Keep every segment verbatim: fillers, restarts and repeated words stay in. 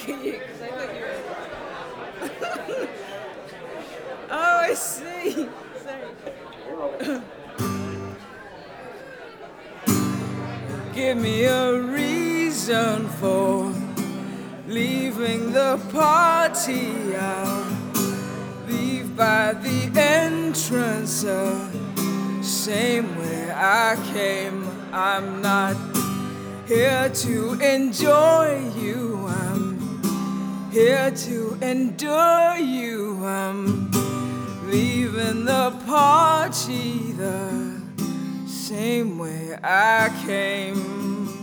Can you? Because I thought you were. Oh, I see. Sorry. Give me a reason for leaving the party. I'll leave by the entrance, uh, same way I came. I'm not here to enjoy you, I'm here to endure you. I'm leaving the party the same way I came.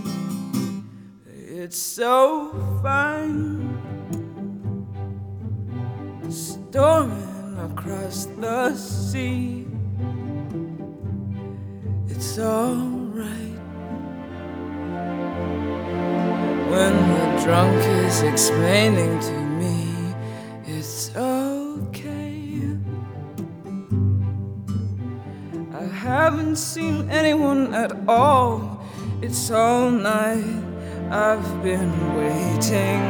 It's so fine, storming across the sea. It's alright when the drunk is explaining to me it's okay. I haven't seen anyone at all. It's all night I've been waiting.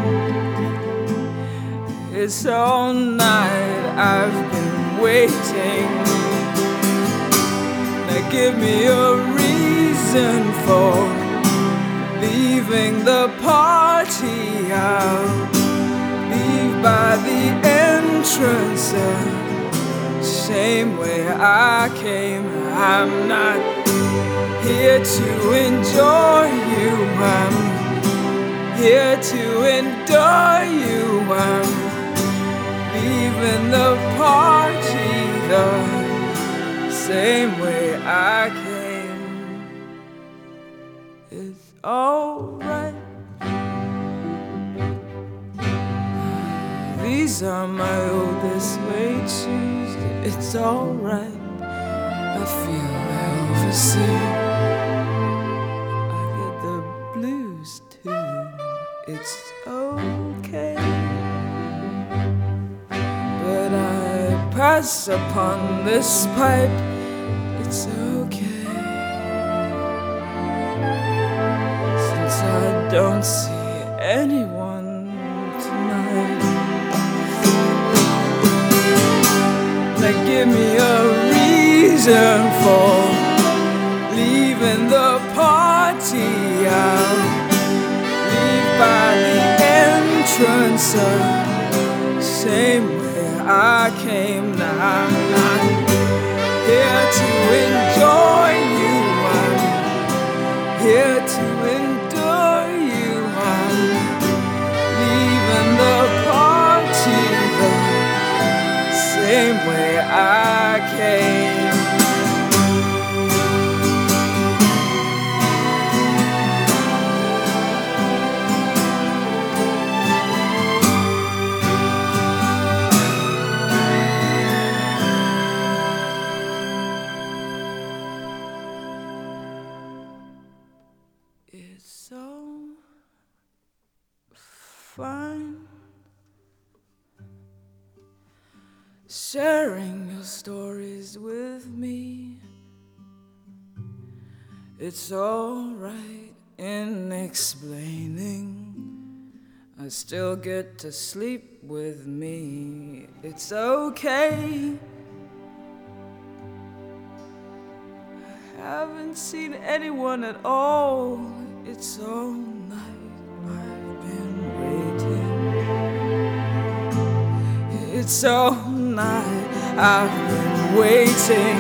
It's all night I've been waiting. Now give me a reason for leaving the party. I'll leave by the entrance, uh, same way I came. I'm not here to enjoy you, I'm here to endure you. I'm leaving the party the same way I came. It's alright. These are my oldest suede shoes. It's alright. I feel overseas. I get the blues too. It's okay. But I pass upon this pipe. It's okay. Since I don't see anyone tonight. Now give me a reason for leaving the party. I'll leave by the entrance, uh, same way I came. Now I'm not here to enjoy you, I'm here to endure you. I'm leaving the party the same way I came. It's so fun sharing your stories with me. It's alright in explaining. I still get to sleep with me. It's okay. I haven't seen anyone at all. It's all night I've been waiting. It's all night I've been waiting.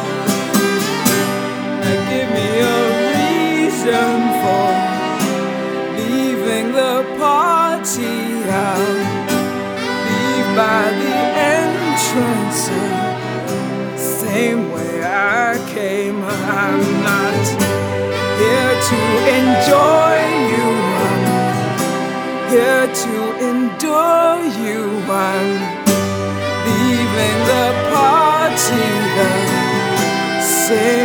Now give me a reason for leaving the party. I'll leave by the entrance, same way I came. I'm not here to enjoy you, I'm here to endure you. I'm leaving the party the same